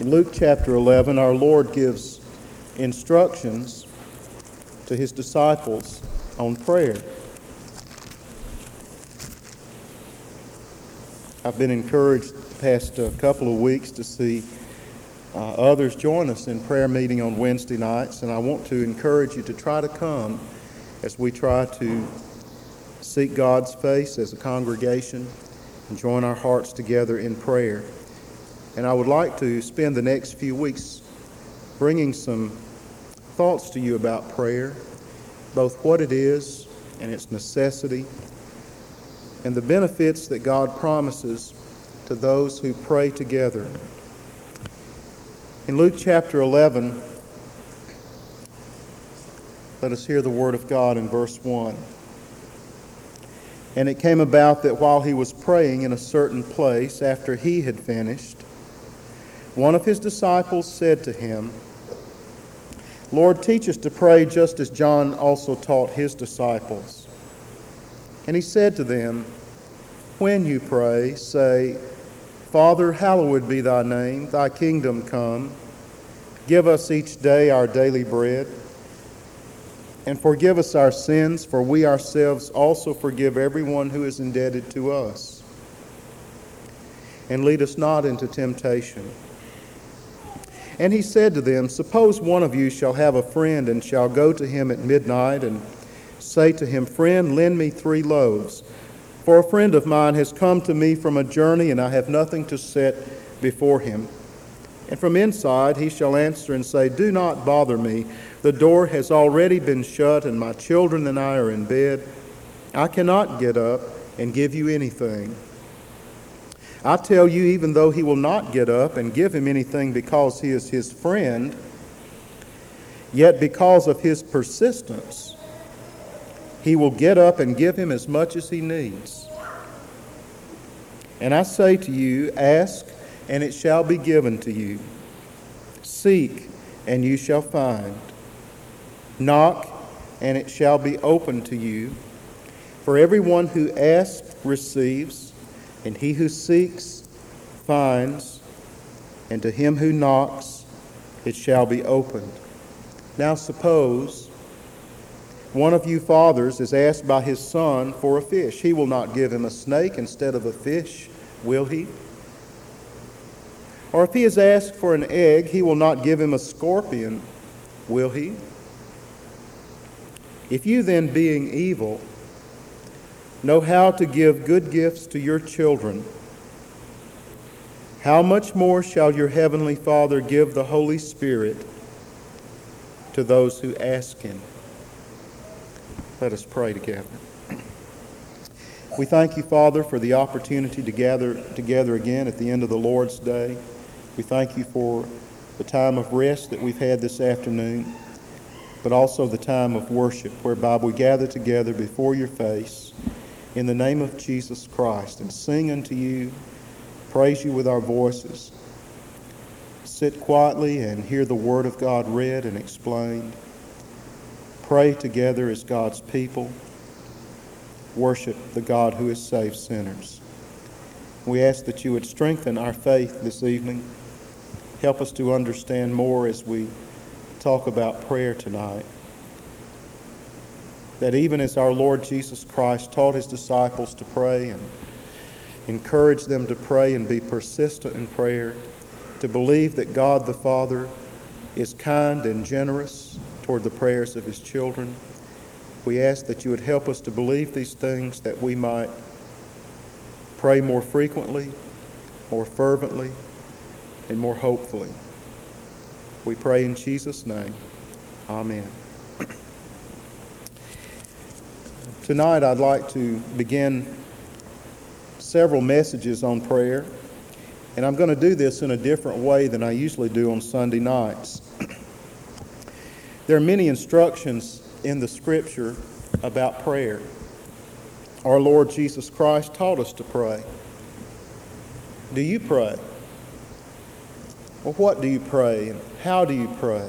In Luke chapter 11, our Lord gives instructions to his disciples on prayer. I've been encouraged the past couple of weeks to see others join us in prayer meeting on Wednesday nights, and I want to encourage you to try to come as we try to seek God's face as a congregation and join our hearts together in prayer. And I would like to spend the next few weeks bringing some thoughts to you about prayer, both what it is and its necessity, and the benefits that God promises to those who pray together. In Luke chapter 11, let us hear the word of God in verse 1. And it came about that while he was praying in a certain place, after he had finished, one of his disciples said to him, Lord, teach us to pray just as John also taught his disciples. And he said to them, when you pray, say, Father, hallowed be thy name, thy kingdom come. Give us each day our daily bread. And forgive us our sins, for we ourselves also forgive everyone who is indebted to us. And lead us not into temptation. And he said to them, suppose one of you shall have a friend, and shall go to him at midnight, and say to him, Friend, lend me 3 loaves. For a friend of mine has come to me from a journey, and I have nothing to set before him. And from inside he shall answer and say, Do not bother me. The door has already been shut, and my children and I are in bed. I cannot get up and give you anything. I tell you, even though he will not get up and give him anything because he is his friend, yet because of his persistence, he will get up and give him as much as he needs. And I say to you, ask, and it shall be given to you. Seek, and you shall find. Knock, and it shall be opened to you. For everyone who asks receives, and he who seeks finds, and to him who knocks it shall be opened. Now suppose one of you fathers is asked by his son for a fish. He will not give him a snake instead of a fish, will he? Or if he is asked for an egg, he will not give him a scorpion, will he? If you then, being evil, know how to give good gifts to your children, how much more shall your heavenly Father give the Holy Spirit to those who ask him? Let us pray together. We thank you, Father, for the opportunity to gather together again at the end of the Lord's Day. We thank you for the time of rest that we've had this afternoon, but also the time of worship whereby we gather together before your face in the name of Jesus Christ and sing unto you, praise you with our voices, sit quietly and hear the Word of God read and explained, pray together as God's people, worship the God who has saved sinners. We ask that you would strengthen our faith this evening, help us to understand more as we talk about prayer tonight. That even as our Lord Jesus Christ taught his disciples to pray and encouraged them to pray and be persistent in prayer, to believe that God the Father is kind and generous toward the prayers of his children, we ask that you would help us to believe these things, that we might pray more frequently, more fervently, and more hopefully. We pray in Jesus' name. Amen. Tonight I'd like to begin several messages on prayer, and I'm going to do this in a different way than I usually do on Sunday nights. There are many instructions in the Scripture about prayer. Our Lord Jesus Christ taught us to pray. Do you pray? Well, what do you pray and how do you pray?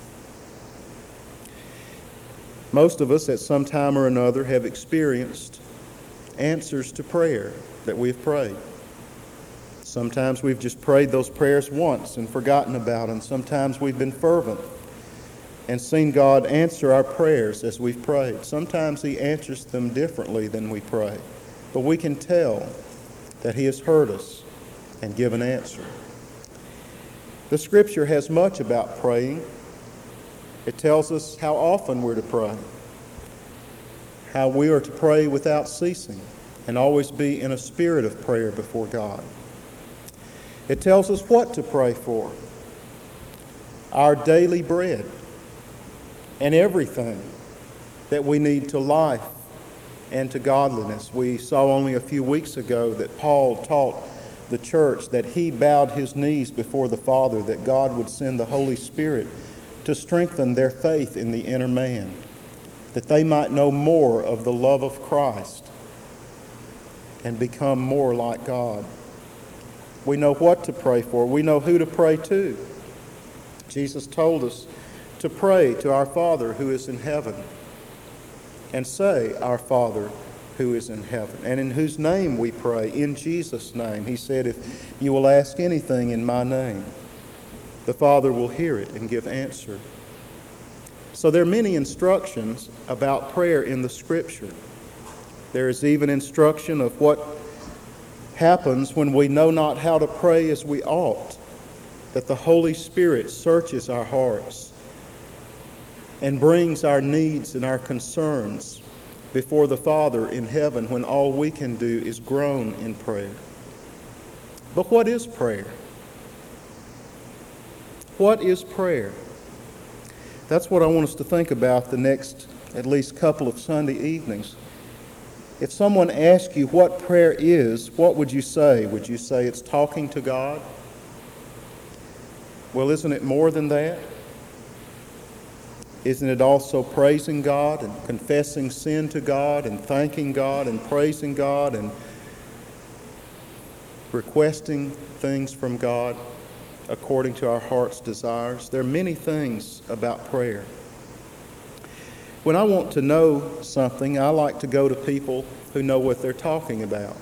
Most of us at some time or another have experienced answers to prayer that we've prayed. Sometimes we've just prayed those prayers once and forgotten about them. Sometimes we've been fervent and seen God answer our prayers as we've prayed. Sometimes He answers them differently than we pray. But we can tell that He has heard us and given answer. The Scripture has much about praying. It tells us how often we're to pray, how we are to pray without ceasing, and always be in a spirit of prayer before God. It tells us what to pray for, our daily bread, and everything that we need to life and to godliness. We saw only a few weeks ago that Paul taught the church that he bowed his knees before the Father, that God would send the Holy Spirit to strengthen their faith in the inner man, that they might know more of the love of Christ and become more like God. We know what to pray for. We know who to pray to. Jesus told us to pray to our Father who is in heaven and say, Our Father who is in heaven, and in whose name we pray, in Jesus' name. He said, if you will ask anything in my name, the Father will hear it and give answer. So there are many instructions about prayer in the Scripture. There is even instruction of what happens when we know not how to pray as we ought, that the Holy Spirit searches our hearts and brings our needs and our concerns before the Father in heaven when all we can do is groan in prayer. But what is prayer? What is prayer? That's what I want us to think about the next at least couple of Sunday evenings. If someone asks you what prayer is, what would you say? Would you say it's talking to God? Well, isn't it more than that? Isn't it also praising God and confessing sin to God and thanking God and praising God and requesting things from God according to our heart's desires? There are many things about prayer. When I want to know something, I like to go to people who know what they're talking about.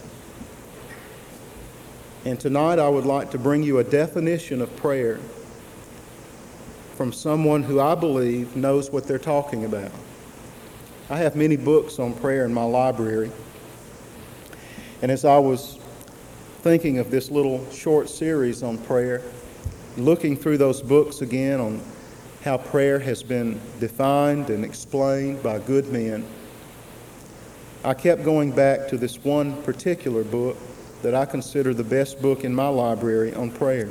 And tonight I would like to bring you a definition of prayer from someone who I believe knows what they're talking about. I have many books on prayer in my library. And as I was thinking of this little short series on prayer, looking through those books again on how prayer has been defined and explained by good men, I kept going back to this one particular book that I consider the best book in my library on prayer.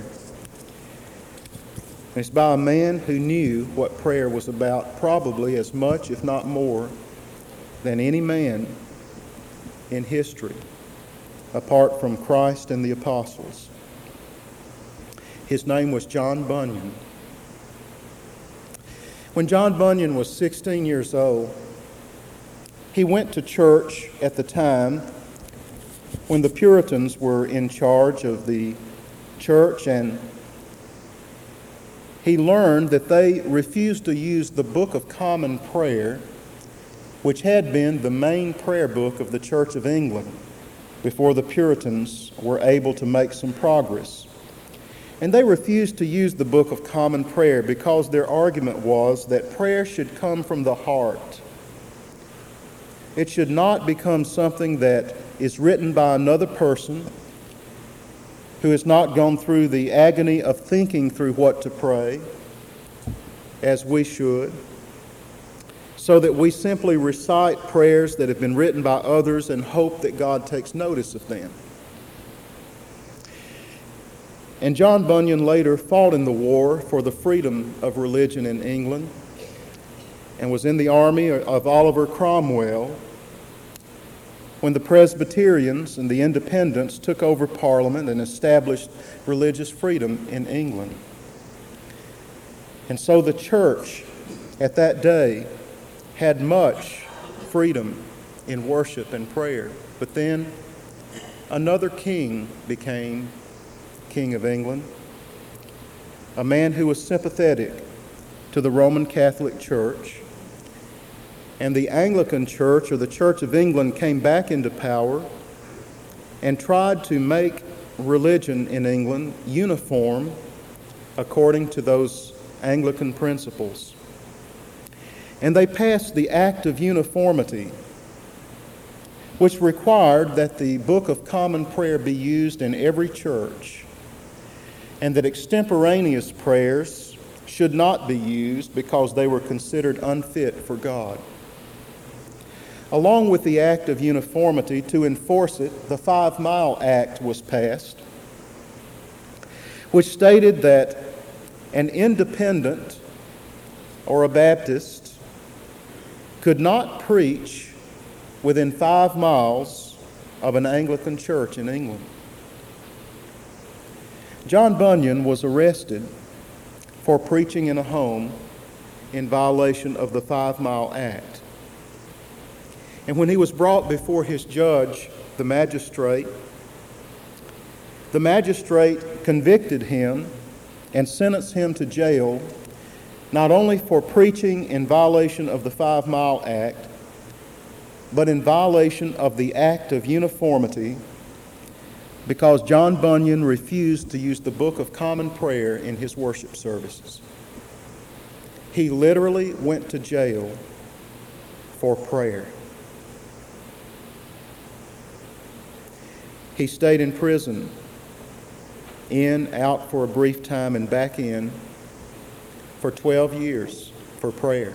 It's by a man who knew what prayer was about probably as much, if not more, than any man in history, apart from Christ and the apostles. His name was John Bunyan. When John Bunyan was 16 years old, he went to church at the time when the Puritans were in charge of the church, and he learned that they refused to use the Book of Common Prayer, which had been the main prayer book of the Church of England before the Puritans were able to make some progress. And they refused to use the Book of Common Prayer because their argument was that prayer should come from the heart. It should not become something that is written by another person who has not gone through the agony of thinking through what to pray, as we should, so that we simply recite prayers that have been written by others and hope that God takes notice of them. And John Bunyan later fought in the war for the freedom of religion in England and was in the army of Oliver Cromwell when the Presbyterians and the Independents took over Parliament and established religious freedom in England. And so the church at that day had much freedom in worship and prayer. But then another king became King of England, a man who was sympathetic to the Roman Catholic Church. And the Anglican Church, or the Church of England, came back into power and tried to make religion in England uniform according to those Anglican principles. And they passed the Act of Uniformity, which required that the Book of Common Prayer be used in every church, and that extemporaneous prayers should not be used because they were considered unfit for God. Along with the Act of Uniformity, to enforce it, the 5 Mile Act was passed, which stated that an independent or a Baptist could not preach within 5 miles of an Anglican church in England. John Bunyan was arrested for preaching in a home in violation of the 5 Mile Act. And when he was brought before his judge, the magistrate convicted him and sentenced him to jail, not only for preaching in violation of the 5 Mile Act, but in violation of the Act of Uniformity, because John Bunyan refused to use the Book of Common Prayer in his worship services. He literally went to jail for prayer. He stayed in prison, in, out for a brief time, and back in for 12 years for prayer.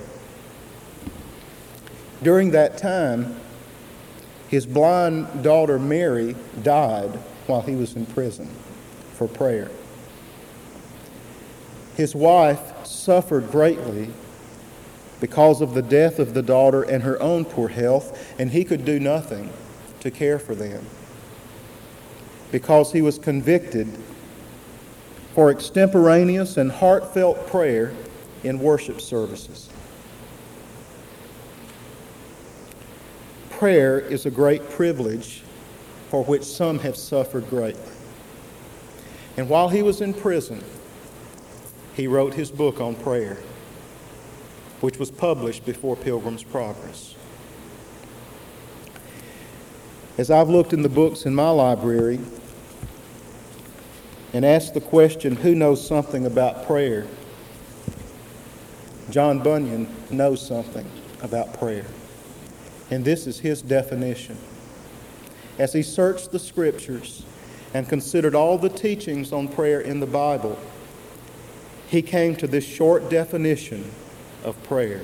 During that time, his blind daughter Mary died while he was in prison for prayer. His wife suffered greatly because of the death of the daughter and her own poor health, and he could do nothing to care for them because he was convicted for extemporaneous and heartfelt prayer in worship services. Prayer is a great privilege for which some have suffered greatly. And while he was in prison, he wrote his book on prayer, which was published before Pilgrim's Progress. As I've looked in the books in my library and asked the question, who knows something about prayer? John Bunyan knows something about prayer. And this is his definition. As he searched the Scriptures and considered all the teachings on prayer in the Bible, he came to this short definition of prayer.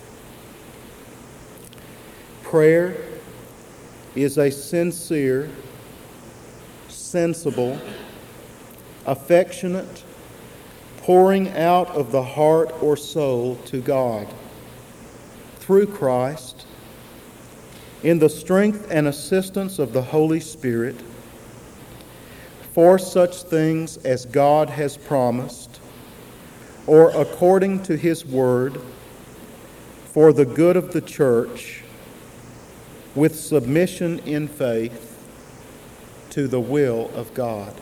Prayer is a sincere, sensible, affectionate pouring out of the heart or soul to God through Christ in the strength and assistance of the Holy Spirit for such things as God has promised, or according to His Word, for the good of the church, with submission in faith to the will of God.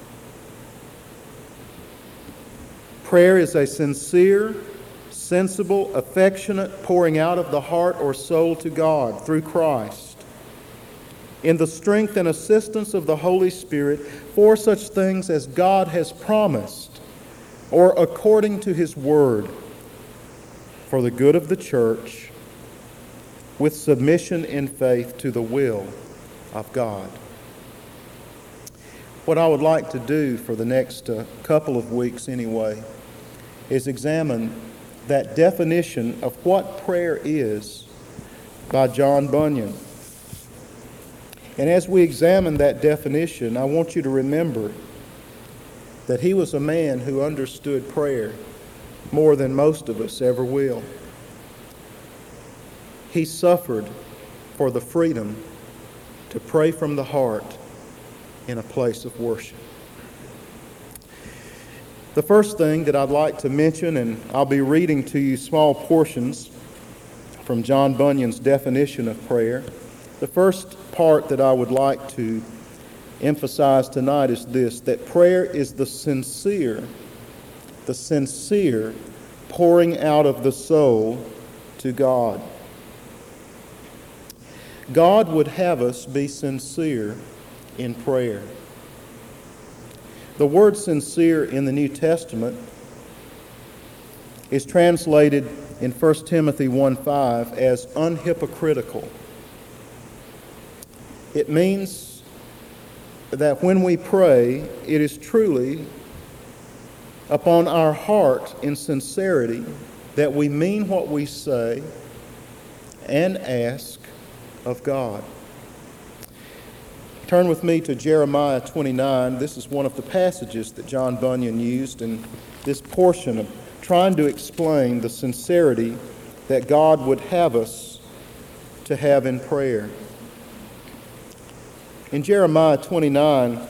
Prayer is a sincere, sensible, affectionate pouring out of the heart or soul to God through Christ, in the strength and assistance of the Holy Spirit for such things as God has promised, or according to His Word, for the good of the church, with submission in faith to the will of God. What I would like to do for the next couple of weeks anyway is examine that definition of what prayer is by John Bunyan. And as we examine that definition, I want you to remember that he was a man who understood prayer more than most of us ever will. He suffered for the freedom to pray from the heart in a place of worship. The first thing that I'd like to mention, and I'll be reading to you small portions from John Bunyan's definition of prayer. The first part that I would like to emphasize tonight is this, that prayer is the sincere pouring out of the soul to God. God would have us be sincere in prayer. The word sincere in the New Testament is translated in 1 Timothy 1:5 as unhypocritical. It means that when we pray, it is truly upon our heart in sincerity that we mean what we say and ask of God. Turn with me to Jeremiah 29. This is one of the passages that John Bunyan used in this portion of trying to explain the sincerity that God would have us to have in prayer. In Jeremiah 29,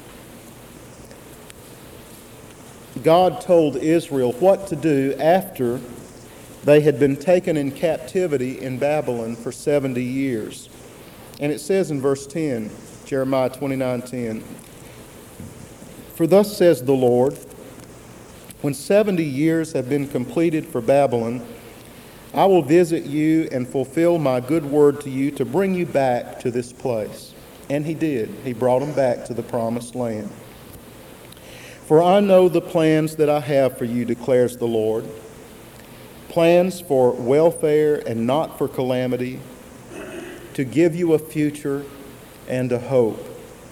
God told Israel what to do after they had been taken in captivity in Babylon for 70 years. And it says in verse 10, Jeremiah 29:10, "For thus says the Lord, when 70 years have been completed for Babylon, I will visit you and fulfill my good word to you to bring you back to this place." And he did. He brought them back to the promised land. "For I know the plans that I have for you, declares the Lord, plans for welfare and not for calamity, to give you a future and a hope.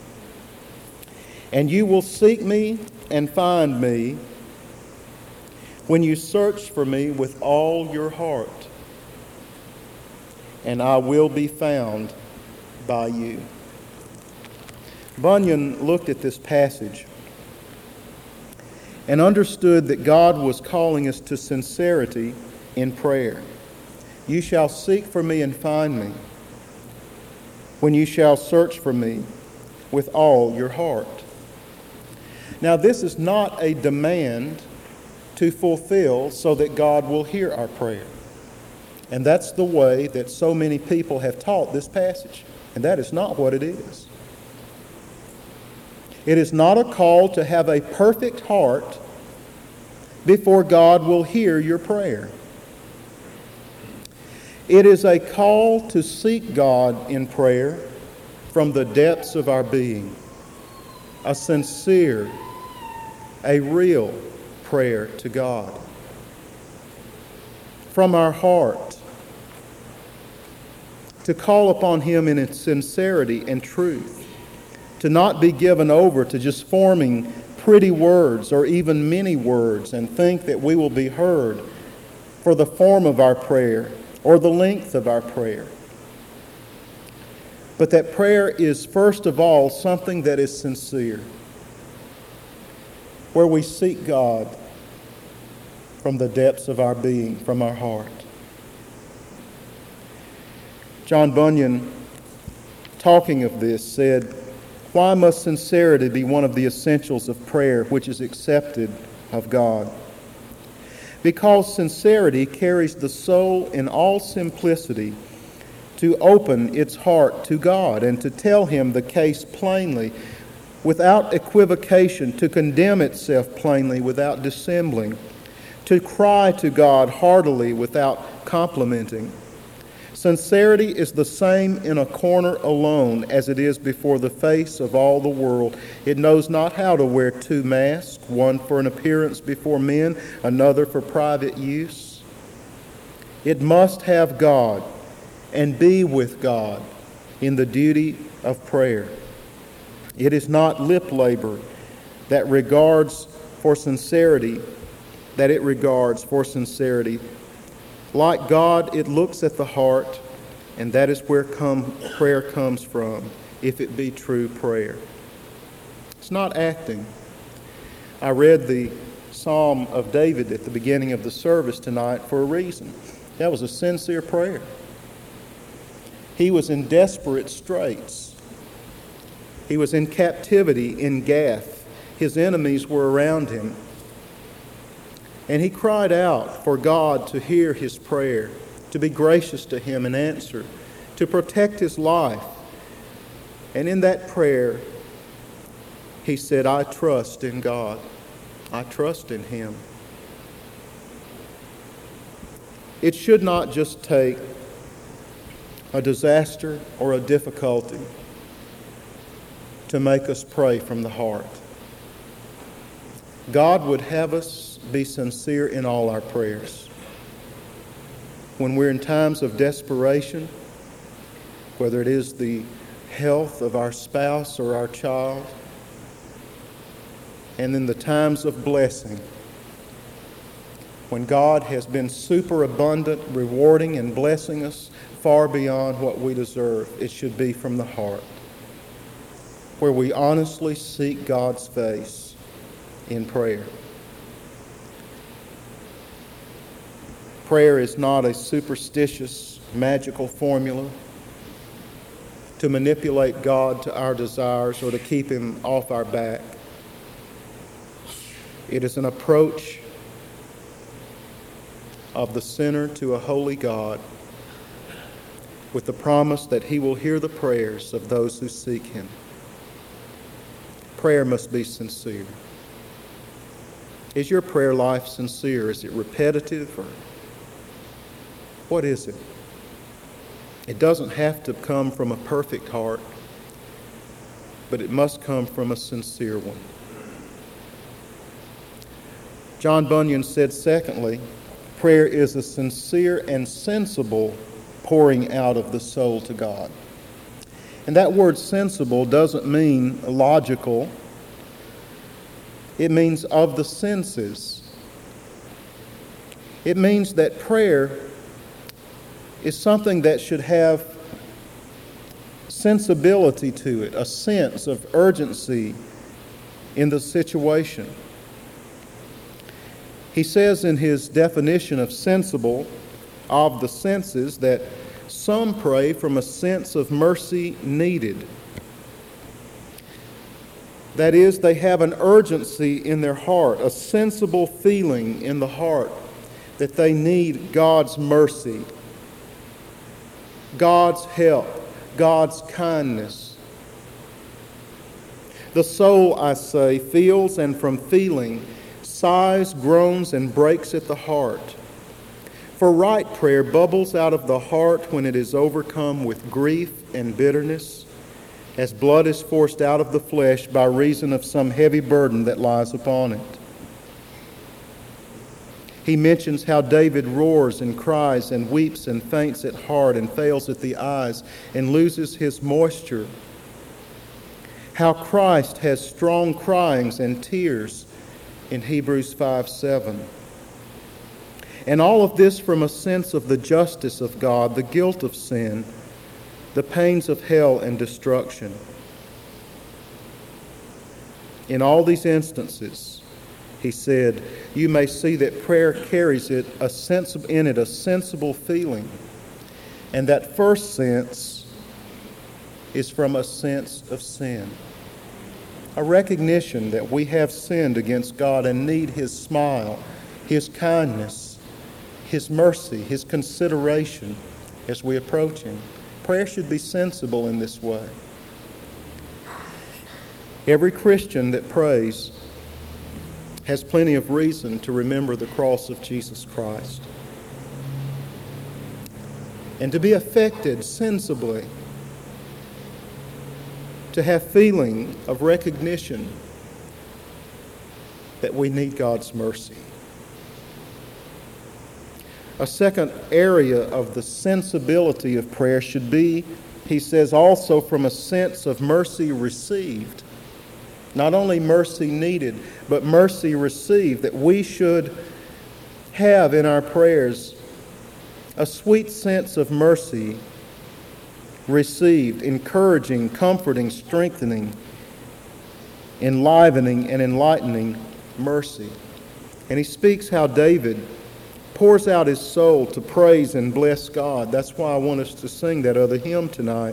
And you will seek me and find me when you search for me with all your heart, and I will be found by you." Bunyan looked at this passage and understood that God was calling us to sincerity in prayer. "You shall seek for me and find me when you shall search for me with all your heart." Now, this is not a demand to fulfill so that God will hear our prayer. And that's the way that so many people have taught this passage. And that is not what it is. It is not a call to have a perfect heart before God will hear your prayer. It is a call to seek God in prayer from the depths of our being. A sincere, a real prayer to God. From our heart. To call upon Him in its sincerity and truth. To not be given over to just forming pretty words or even many words and think that we will be heard for the form of our prayer or the length of our prayer. But that prayer is first of all something that is sincere, where we seek God from the depths of our being, from our heart. John Bunyan, talking of this, said, "Why must sincerity be one of the essentials of prayer which is accepted of God? Because sincerity carries the soul in all simplicity to open its heart to God and to tell Him the case plainly, without equivocation, to condemn itself plainly without dissembling, to cry to God heartily without complimenting. Sincerity is the same in a corner alone as it is before the face of all the world. It knows not how to wear two masks, one for an appearance before men, another for private use. It must have God and be with God in the duty of prayer. It is not lip labor that it regards for sincerity. Like God, it looks at the heart, and that is where prayer comes from, if it be true prayer. It's not acting. I read the Psalm of David at the beginning of the service tonight for a reason. That was a sincere prayer. He was in desperate straits. He was in captivity in Gath. His enemies were around him. And he cried out for God to hear his prayer, to be gracious to him and answer, to protect his life. And in that prayer, he said, "I trust in God. I trust in Him." It should not just take a disaster or a difficulty to make us pray from the heart. God would have us be sincere in all our prayers. When we're in times of desperation, whether it is the health of our spouse or our child, and in the times of blessing, when God has been superabundant, rewarding and blessing us far beyond what we deserve, it should be from the heart, where we honestly seek God's face in prayer. Prayer is not a superstitious, magical formula to manipulate God to our desires or to keep Him off our back. It is an approach of the sinner to a holy God with the promise that He will hear the prayers of those who seek Him. Prayer must be sincere. Is your prayer life sincere? Is it repetitive, or what is it? It doesn't have to come from a perfect heart, but it must come from a sincere one. John Bunyan said, secondly, prayer is a sincere and sensible pouring out of the soul to God. And that word sensible doesn't mean logical. It means of the senses. It means that prayer is something that should have sensibility to it, a sense of urgency in the situation. He says in his definition of sensible, of the senses, that some pray from a sense of mercy needed. That is, they have an urgency in their heart, a sensible feeling in the heart that they need God's mercy, God's help, God's kindness. The soul, I say, feels, and from feeling, sighs, groans, and breaks at the heart. For right prayer bubbles out of the heart when it is overcome with grief and bitterness, as blood is forced out of the flesh by reason of some heavy burden that lies upon it. He mentions how David roars and cries and weeps and faints at heart and fails at the eyes and loses his moisture. How Christ has strong cryings and tears in Hebrews 5:7. And all of this from a sense of the justice of God, the guilt of sin, the pains of hell and destruction. In all these instances, he said, you may see that prayer carries in it a sensible feeling. And that first sense is from a sense of sin. A recognition that we have sinned against God and need His smile, His kindness, His mercy, His consideration as we approach Him. Prayer should be sensible in this way. Every Christian that prays has plenty of reason to remember the cross of Jesus Christ and to be affected sensibly, to have feeling of recognition that we need God's mercy. A second area of the sensibility of prayer should be, he says, also from a sense of mercy received. Not only mercy needed, but mercy received, that we should have in our prayers a sweet sense of mercy received, encouraging, comforting, strengthening, enlivening, and enlightening mercy. And he speaks how David pours out his soul to praise and bless God. That's why I want us to sing that other hymn tonight.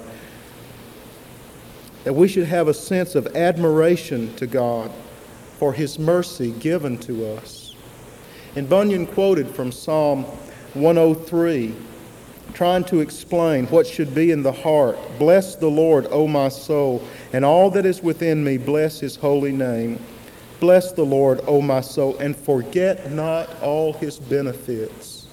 That we should have a sense of admiration to God for His mercy given to us. And Bunyan quoted from Psalm 103, trying to explain what should be in the heart. Bless the Lord, O my soul, and all that is within me, bless His holy name. Bless the Lord, O my soul, and forget not all His benefits,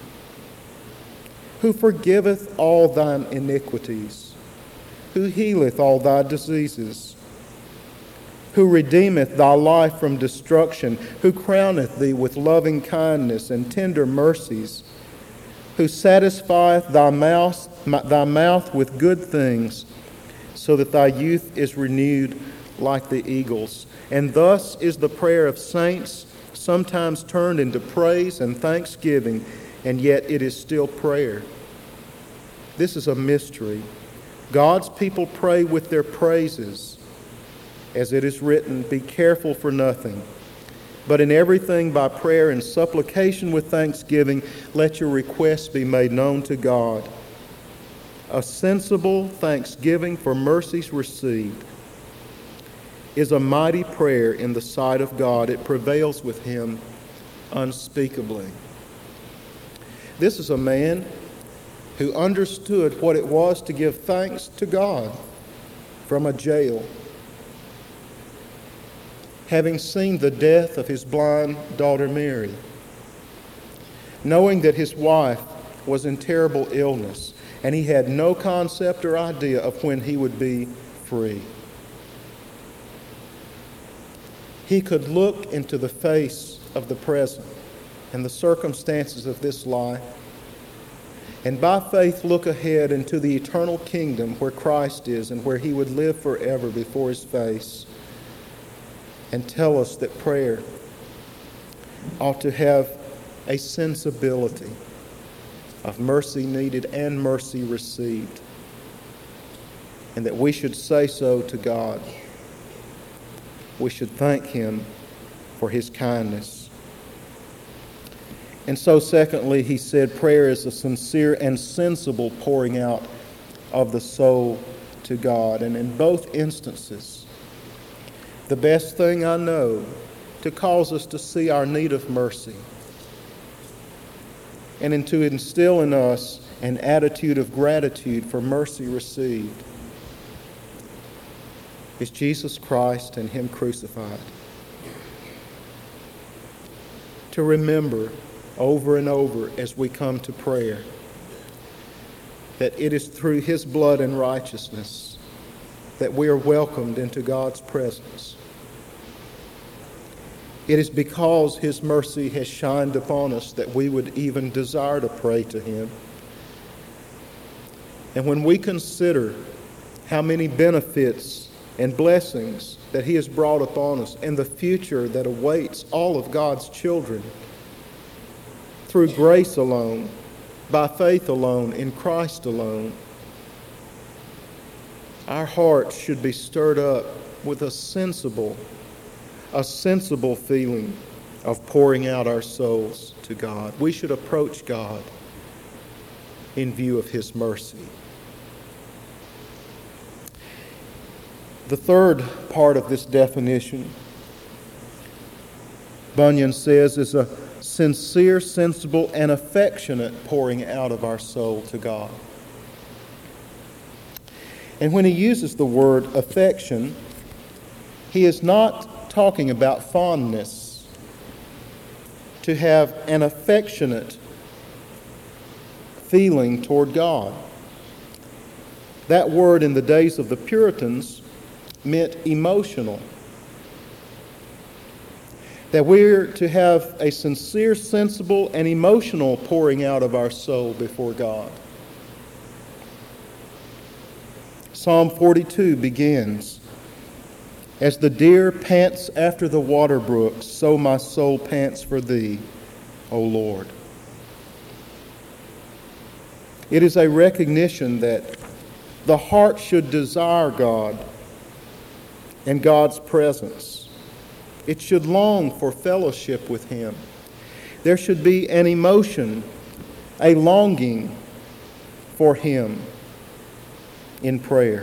who forgiveth all thine iniquities, who healeth all thy diseases, who redeemeth thy life from destruction, who crowneth thee with loving kindness and tender mercies, who satisfieth thy mouth with good things, so that thy youth is renewed like the eagles. And thus is the prayer of saints sometimes turned into praise and thanksgiving, and yet it is still prayer. This is a mystery. God's people pray with their praises. As it is written, be careful for nothing, but in everything by prayer and supplication with thanksgiving, let your requests be made known to God. A sensible thanksgiving for mercies received is a mighty prayer in the sight of God. It prevails with him unspeakably. This is a man who understood what it was to give thanks to God from a jail, having seen the death of his blind daughter Mary, knowing that his wife was in terrible illness, and he had no concept or idea of when he would be free. He could look into the face of the present and the circumstances of this life, and by faith look ahead into the eternal kingdom where Christ is and where he would live forever before his face, and tell us that prayer ought to have a sensibility of mercy needed and mercy received, and that we should say so to God. We should thank him for his kindness. And so, secondly, he said prayer is a sincere and sensible pouring out of the soul to God. And in both instances, the best thing I know to cause us to see our need of mercy and to instill in us an attitude of gratitude for mercy received is Jesus Christ and him crucified. To remember over and over as we come to prayer that it is through his blood and righteousness that we are welcomed into God's presence. It is because his mercy has shined upon us that we would even desire to pray to him. And when we consider how many benefits and blessings that he has brought upon us and the future that awaits all of God's children through grace alone, by faith alone, in Christ alone, our hearts should be stirred up with a sensible feeling of pouring out our souls to God. We should approach God in view of his mercy. The third part of this definition, Bunyan says, is a sincere, sensible, and affectionate pouring out of our soul to God. And when he uses the word affection, he is not talking about fondness. To have an affectionate feeling toward God. That word in the days of the Puritans meant emotional. That we're to have a sincere, sensible, and emotional pouring out of our soul before God. Psalm 42 begins, "As the deer pants after the water brooks, so my soul pants for thee, O Lord." It is a recognition that the heart should desire God and God's presence. It should long for fellowship with him. There should be an emotion, a longing for him in prayer.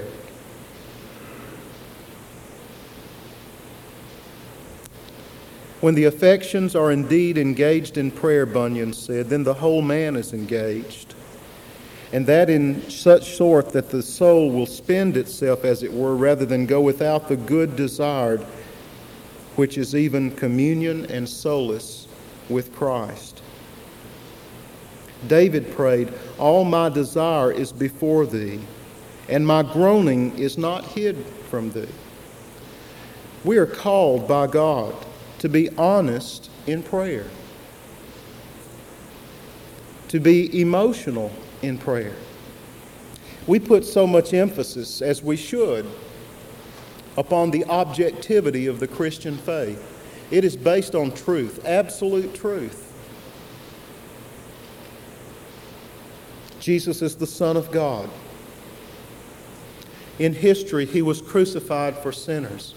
When the affections are indeed engaged in prayer, Bunyan said, then the whole man is engaged. And that in such sort that the soul will spend itself, as it were, rather than go without the good desired, which is even communion and solace with Christ. David prayed, "All my desire is before thee, and my groaning is not hid from thee." We are called by God to be honest in prayer, to be emotional in prayer. We put so much emphasis, as we should, upon the objectivity of the Christian faith. It is based on truth, absolute truth. Jesus is the Son of God. In history, he was crucified for sinners.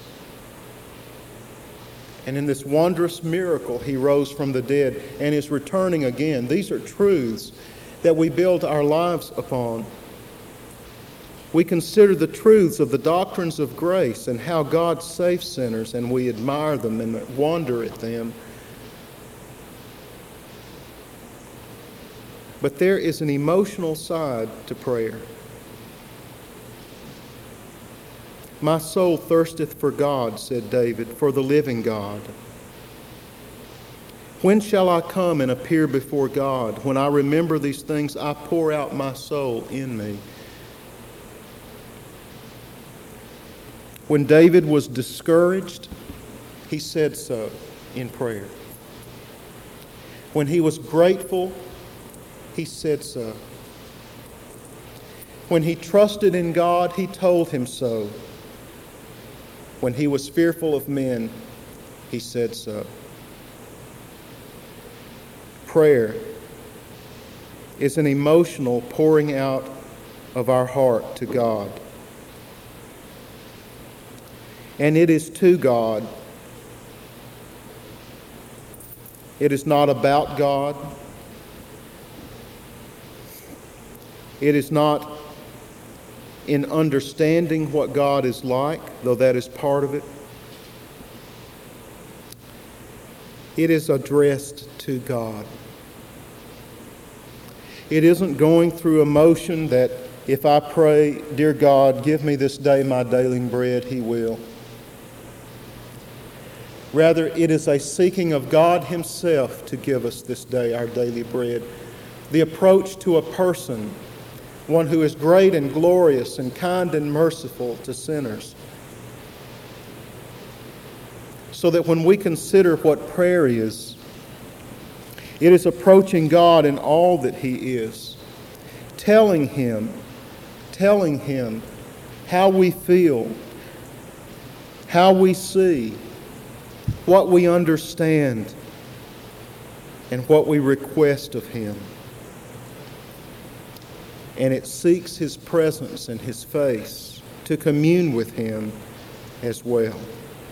And in this wondrous miracle, he rose from the dead and is returning again. These are truths that we build our lives upon. We consider the truths of the doctrines of grace and how God saves sinners, and we admire them and wonder at them. But there is an emotional side to prayer. My soul thirsteth for God, said David, for the living God. When shall I come and appear before God? When I remember these things, I pour out my soul in me. When David was discouraged, he said so in prayer. When he was grateful, he said so. When he trusted in God, he told him so. When he was fearful of men, he said so. Prayer is an emotional pouring out of our heart to God. And it is to God. It is not about God. It is not in understanding what God is like, though that is part of it. It is addressed to God. It isn't going through emotion that if I pray, dear God, give me this day my daily bread, he will. Rather, it is a seeking of God himself to give us this day our daily bread. The approach to a person, one who is great and glorious and kind and merciful to sinners. So that when we consider what prayer is, it is approaching God in all that he is, telling him how we feel, how we see, what we understand, and what we request of him. And it seeks his presence and his face to commune with him as well.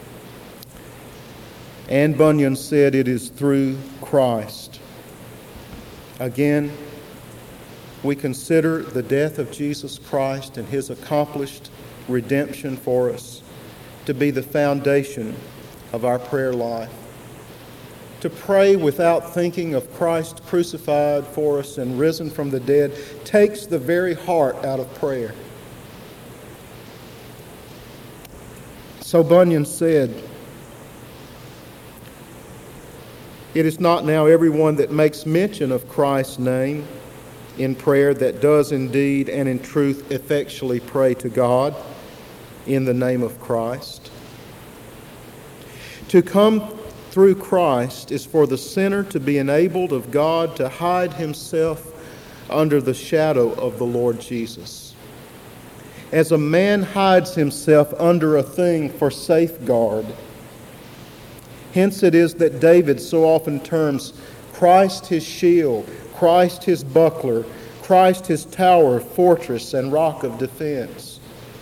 Anne Bunyan said it is through Christ. Again, we consider the death of Jesus Christ and his accomplished redemption for us to be the foundation of our prayer life. To pray without thinking of Christ crucified for us and risen from the dead takes the very heart out of prayer. So Bunyan said, it is not now everyone that makes mention of Christ's name in prayer that does indeed and in truth effectually pray to God in the name of Christ. To come through Christ is for the sinner to be enabled of God to hide himself under the shadow of the Lord Jesus. As a man hides himself under a thing for safeguard, hence it is that David so often terms Christ his shield, Christ his buckler, Christ his tower, fortress, and rock of defense.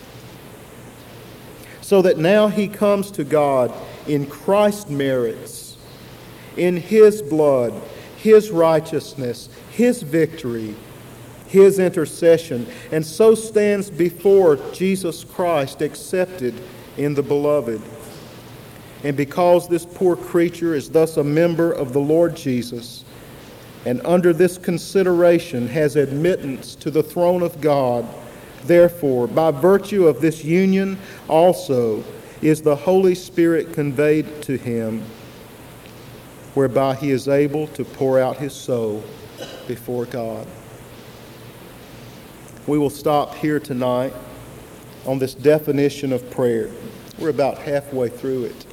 So that now he comes to God in Christ's merits, in his blood, his righteousness, his victory, his intercession, and so stands before Jesus Christ accepted in the beloved. And because this poor creature is thus a member of the Lord Jesus, and under this consideration has admittance to the throne of God, therefore, by virtue of this union also is the Holy Spirit conveyed to him, whereby he is able to pour out his soul before God. We will stop here tonight on this definition of prayer. We're about halfway through it.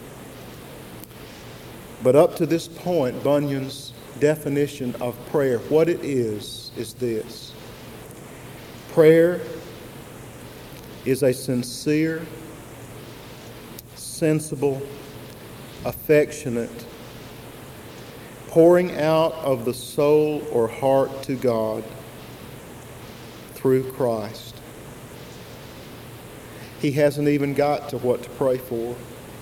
But up to this point, Bunyan's definition of prayer, what it is this. Prayer is a sincere, sensible, affectionate pouring out of the soul or heart to God through Christ. He hasn't even got to what to pray for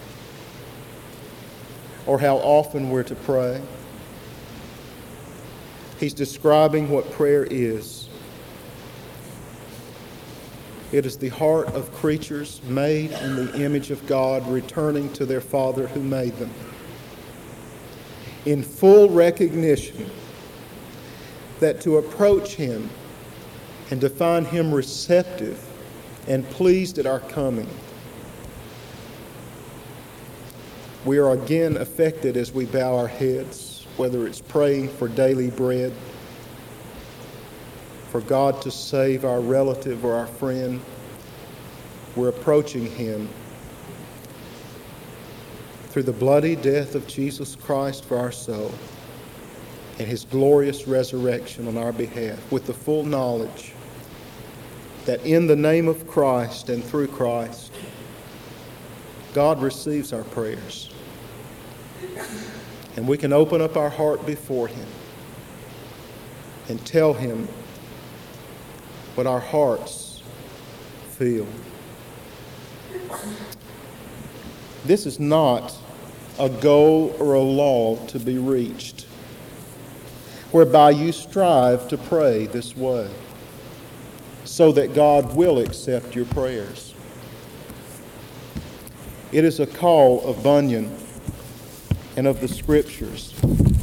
or how often we're to pray. He's describing what prayer is. It is the heart of creatures made in the image of God, returning to their Father who made them, in full recognition that to approach Him and to find Him receptive and pleased at our coming, we are again affected as we bow our heads, whether it's praying for daily bread, for God to save our relative or our friend. We're approaching Him through the bloody death of Jesus Christ for our soul and His glorious resurrection on our behalf, with the full knowledge that in the name of Christ and through Christ, God receives our prayers. And we can open up our heart before Him and tell Him what our hearts feel. This is not a goal or a law to be reached, whereby you strive to pray this way, so that God will accept your prayers. It is a call of Bunyan and of the Scriptures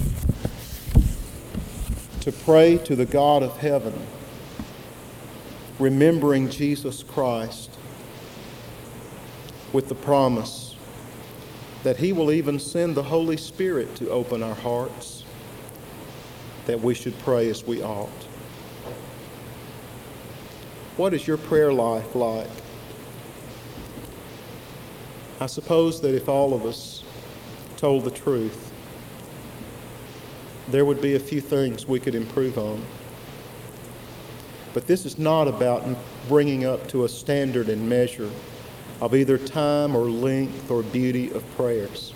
to pray to the God of heaven, remembering Jesus Christ, with the promise that He will even send the Holy Spirit to open our hearts, that we should pray as we ought. What is your prayer life like? I suppose that if all of us told the truth, there would be a few things we could improve on. But this is not about bringing up to a standard and measure of either time or length or beauty of prayers.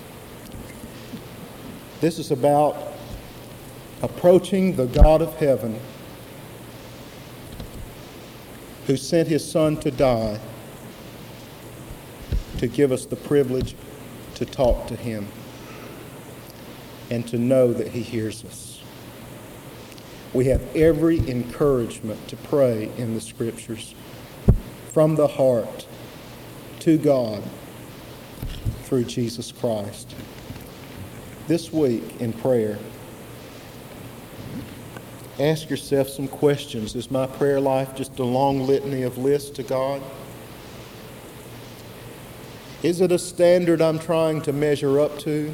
This is about approaching the God of heaven, who sent His Son to die to give us the privilege to talk to Him and to know that He hears us. We have every encouragement to pray in the Scriptures from the heart to God through Jesus Christ. This week in prayer, ask yourself some questions. Is my prayer life just a long litany of lists to God? Is it a standard I'm trying to measure up to?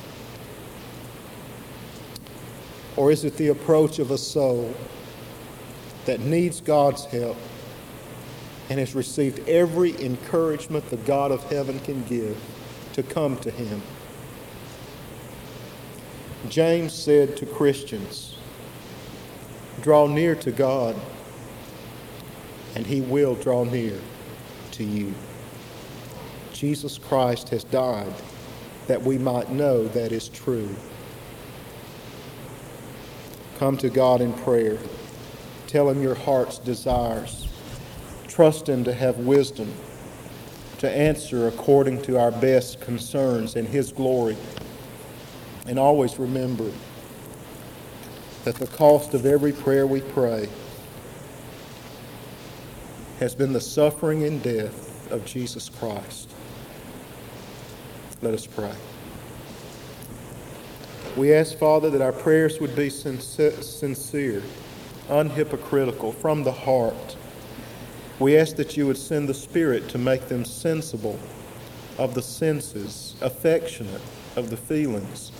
Or is it the approach of a soul that needs God's help and has received every encouragement the God of heaven can give to come to Him? James said to Christians, draw near to God, and He will draw near to you. Jesus Christ has died that we might know that is true. Come to God in prayer. Tell Him your heart's desires. Trust Him to have wisdom to answer according to our best concerns in His glory. And always remember that the cost of every prayer we pray has been the suffering and death of Jesus Christ. Let us pray. We ask, Father, that our prayers would be sincere, unhypocritical, from the heart. We ask that you would send the Spirit to make them sensible of the senses, affectionate of the feelings,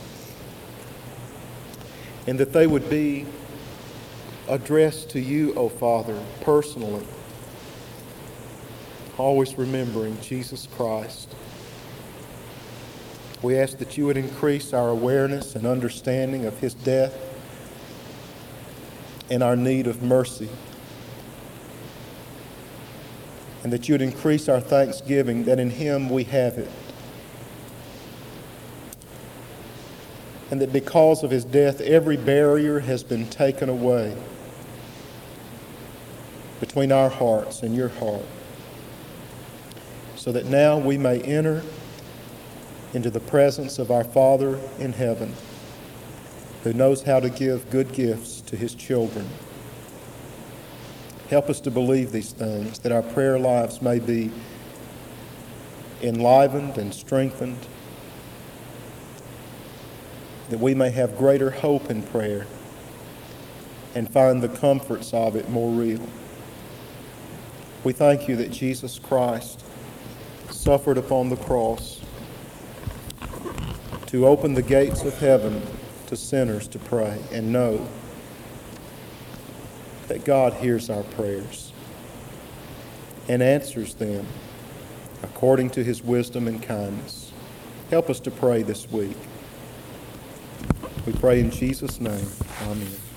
and that they would be addressed to you, O Father, personally, always remembering Jesus Christ. We ask that you would increase our awareness and understanding of his death and our need of mercy, and that you would increase our thanksgiving that in him we have it, and that because of his death every barrier has been taken away between our hearts and your heart, so that now we may enter into the presence of our Father in heaven, who knows how to give good gifts to his children. Help us to believe these things, that our prayer lives may be enlivened and strengthened, that we may have greater hope in prayer and find the comforts of it more real. We thank you that Jesus Christ suffered upon the cross to open the gates of heaven to sinners to pray, and know that God hears our prayers and answers them according to his wisdom and kindness. Help us to pray this week. We pray in Jesus' name. Amen.